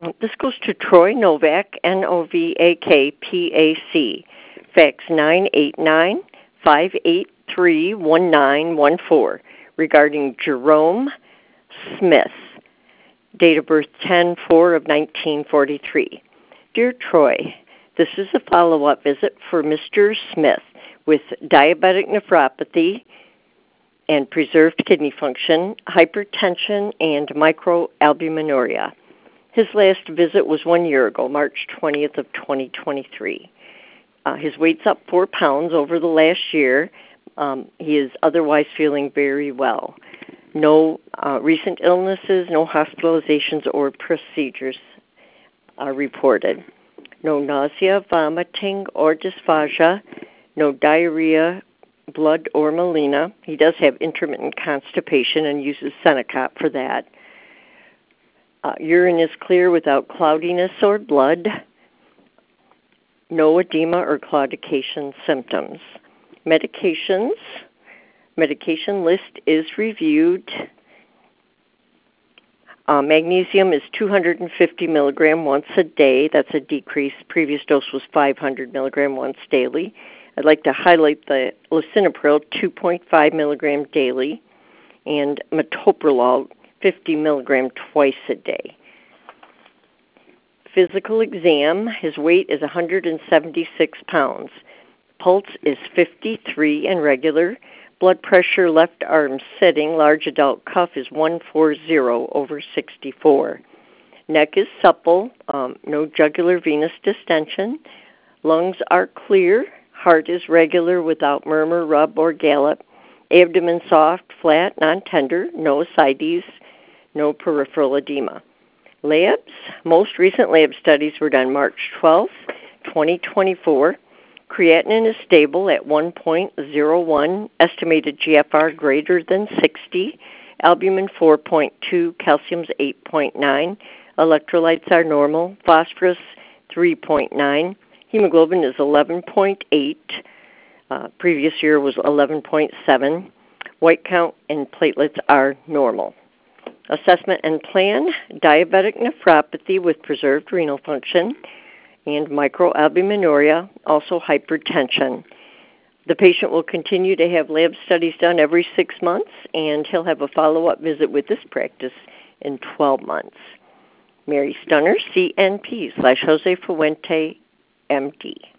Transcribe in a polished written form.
This goes to Troy Novak, Novak, fax 989-583-1914, regarding Jerome Smith, date of birth 10/4 of 1943. Dear Troy, this is a follow-up visit for Mr. Smith with diabetic nephropathy and preserved kidney function, hypertension, and microalbuminuria. His last visit was 1 year ago, March 20th of 2023. His weight's up 4 pounds over the last year. He is otherwise feeling very well. No recent illnesses, no hospitalizations or procedures are reported. No nausea, vomiting, or dysphagia. No diarrhea, blood, or melena. He does have intermittent constipation and uses Senecot for that. Urine is clear without cloudiness or blood. No edema or claudication symptoms. Medication list is reviewed. Magnesium is 250 milligram once a day. That's a decrease. Previous dose was 500 milligram once daily. I'd like to highlight the lisinopril, 2.5 milligram daily, and metoprolol, 50 milligram twice a day. Physical exam, his weight is 176 pounds. Pulse is 53 and regular. Blood pressure, left arm sitting, large adult cuff is 140/64. Neck is supple, no jugular venous distension. Lungs are clear. Heart is regular without murmur, rub, or gallop. Abdomen soft, flat, non-tender, no ascites, no peripheral edema. Labs, most recent lab studies were done March 12th, 2024. Creatinine is stable at 1.01, estimated GFR greater than 60, albumin 4.2, calcium's 8.9, electrolytes are normal, phosphorus 3.9, hemoglobin is 11.8, previous year was 11.7, white count and platelets are normal. Assessment and plan, diabetic nephropathy with preserved renal function, and microalbuminuria, also hypertension. The patient will continue to have lab studies done every 6 months, and he'll have a follow-up visit with this practice in 12 months. Mary Stunner, CNP /Jose Fuente, MD.